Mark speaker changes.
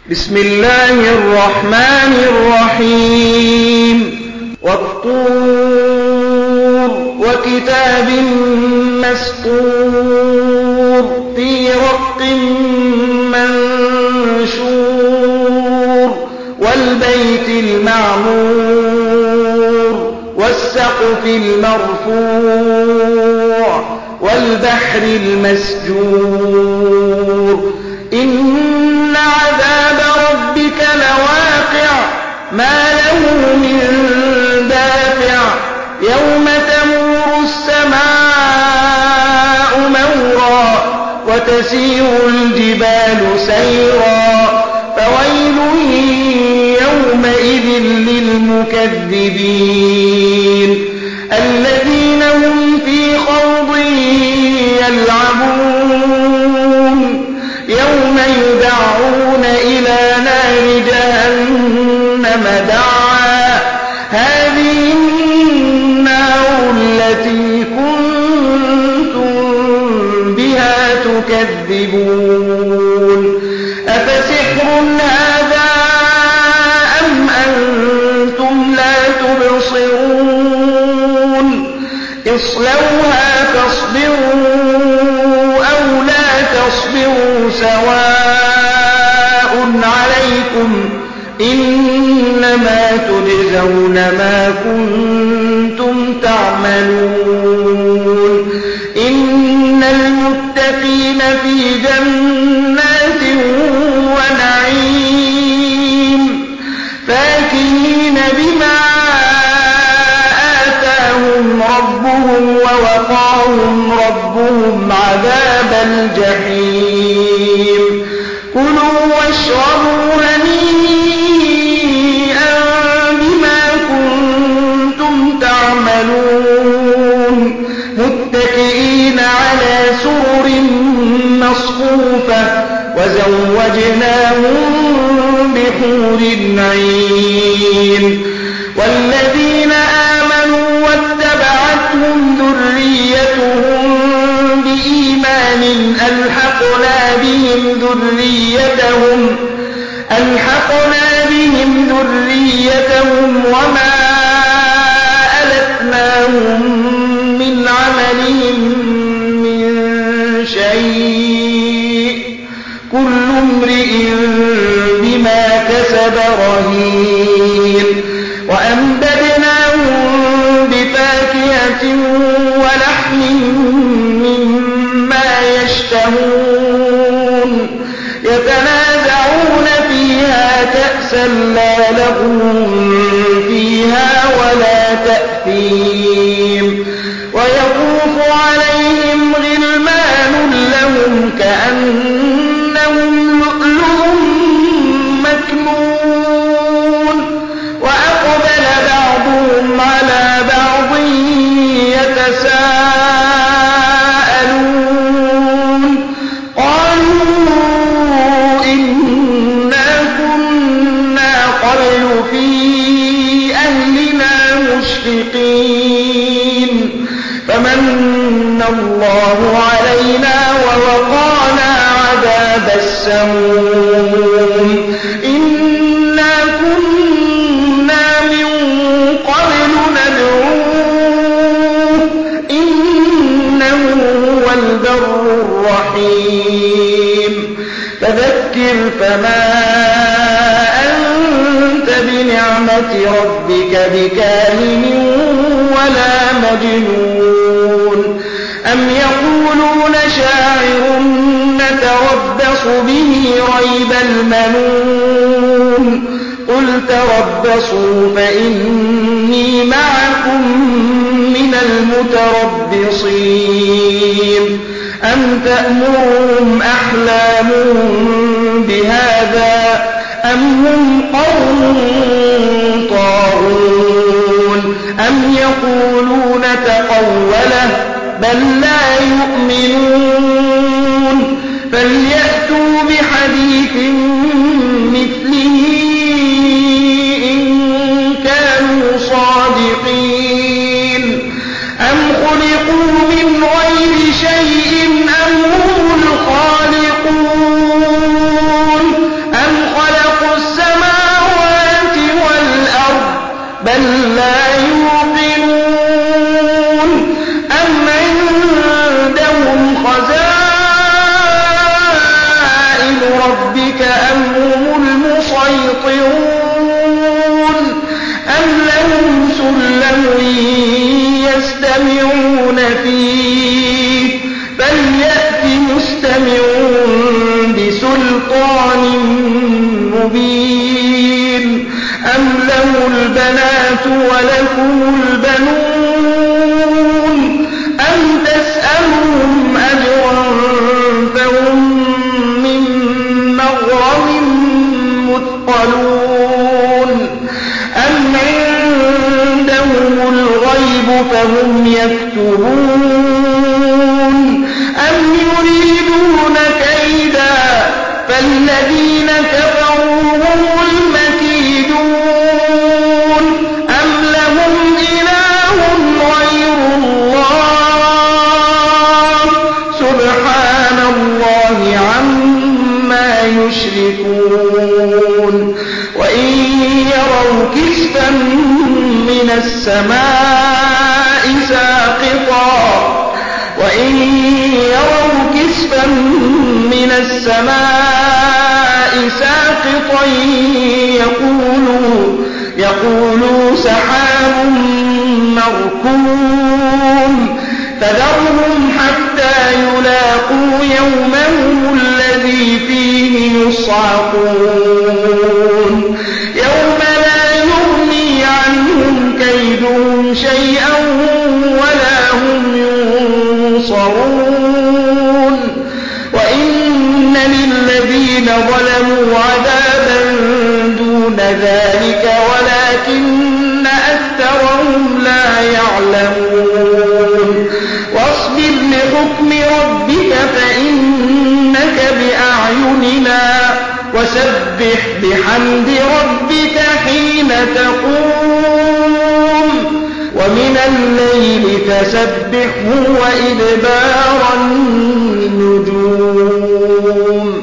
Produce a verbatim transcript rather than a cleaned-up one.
Speaker 1: بسم الله الرحمن الرحيم والطور وكتاب مسطور في رق منشور والبيت المعمور والسقف المرفوع والبحر المسجور إن عذاب ربك لواقع ما له من دافع يوم تمور السماء مورا وتسير الجبال سيرا فويل يومئذ للمكذبين الذين هم في خوض يلعبون يوم يدعون إلى نار جهنم دعا هذه النار التي كنتم بها تكذبون أفسحر هذا أم أنتم لا تبصرون اصلوها فاصبروا أو لا تصبروا سواء عليكم إنما تجزون ما كنتم تعملون إن المتقين في جنات ونعيم فاكهين بما آتاهم ربهم ووقاهم ربهم عذاب الجحيم كلوا واشربوا هنيئا بما كنتم تعملون متكئين على سرر مصفوفة وزوجناهم بحور عين والذين آمنوا واتبعتهم ذريتهم بإيمان ألحقنا بهم ذريتهم ألحقنا بهم ذريتهم وما ألتناهم من عملهم من شيء كل امرئ بما كسب رهين وأمددناهم بفاكهة ولحم مما يشتهون يتنازعون فيها كأسا لا لغو فيها ولا تأثيم ويطوف عليهم غلمان لهم كأنهم لؤلؤ مكنون وأقبل بعضهم على بعض يتساءلون قالوا إنا كنا قبل في أهلنا مشفقين فمن الله علينا ووقانا عذاب السموم إنا كنا من قبل ندعوه إنه هو البر الرحيم فذكر فما أنت بنعمة ربك بكاهن ولا مجنون أم يقولون شاعر نتربص به ريب المنون قل تربصوا فإني معكم من المتربصين أم تأمرهم أحلامهم بهذا أم هم قوم طاغون أم يقولون تقوله بل لا يؤمنون فليأتوا بحديث مثله إن كانوا صادقين أم خلقوا من غير شيء أم هم الخالقون أم خلقوا أم هم المسيطرون أم لهم سلم يستمعون فيه فليأت مستمعون بسلطان مبين أم له البنات ولكم البنون أم تسألهم أجرا فهم من مغرم مثقلون أم عندهم الغيب فهم يكتبون أم يريدون كيدا فالذين كفروا هم المكيدون أم لهم إله غير الله سبحان الله عما يشركون وإن يروا كسفا من السماء ساقطا وإن يروا كسفا من السماء ساقطا يقولوا يقولوا سحاب مركوم فذرهم حتى يلاقوا يومهم الذي فيه يصعقون يوم لا يغني عنهم كيدهم شيئا ولا هم ينصرون وإن للذين ظلموا عذابا دون ذلك ولكن أكثرهم لا يعلمون واصبر لحكم ربك فإنك بأعيننا وسبح بحمد ربك حين تقوم ومن الليل فسبحه وإدبار النجوم